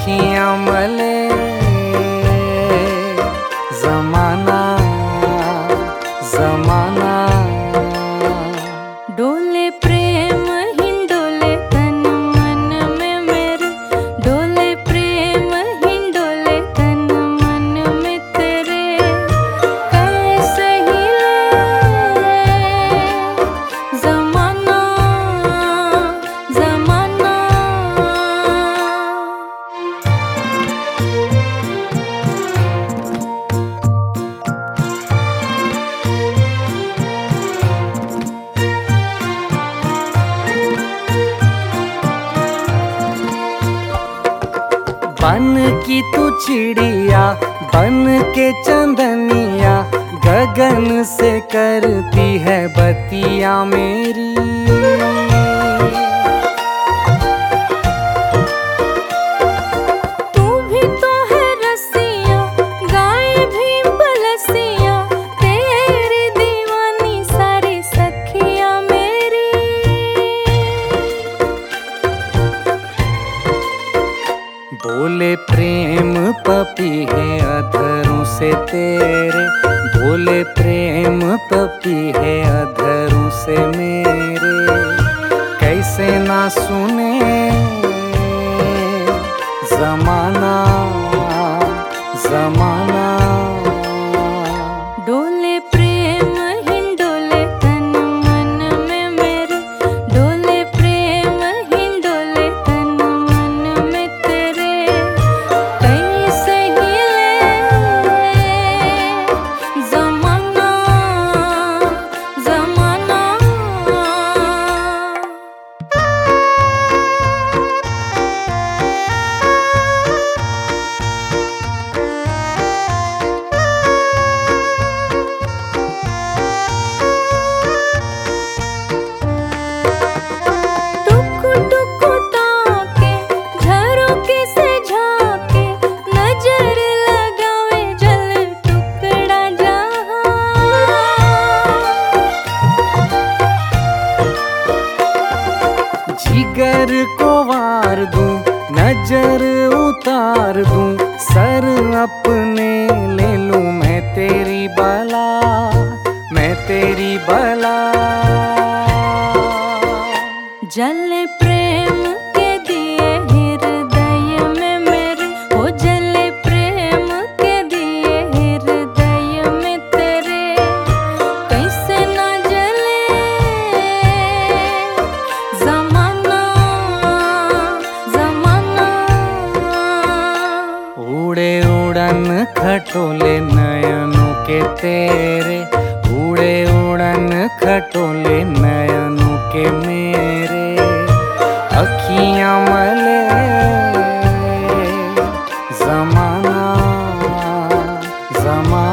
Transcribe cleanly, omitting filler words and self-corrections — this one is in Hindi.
अखियां मले जमाना जमाना। डोले प्रेम हिंडोले तन मन में मेरे, डोले प्रेम हिंडोले तन मन में तेरे। कैसे हिले जमाना जमाना। बन की तू चिड़िया बन के चंदनिया, गगन से करती है बतिया मेरी। तू भी तो है रसिया गाय भी बलसिया, तेरी दीवानी सारी सखिया मेरी। बोले प्रेम पपी है अधरों से तेरे, बोले प्रेम पपी है अधरों से मेरे। कैसे ना सुने जमाना जमाना। डोले प्रेम हिंडोले तन मन में मेरे, डोले प्रेम हिंडोले तन मन में तेरे। कैसे हिले जमाना जमाना। जिगर को वार दूं नजर उतार दूं, सर अपने ले लूं मैं तेरी बला, मैं तेरी बला। जले प्रेम के दिए हृदय में मेरे, हो जले प्रेम के दिए हृदय में तेरे। कैसे ना जले जमाना जमाना। उड़े उड़न खटोले नयनों के तेरे, उड़े उड़न खटोले नयनों के मेरे। अखियां मले जमाना जमाना।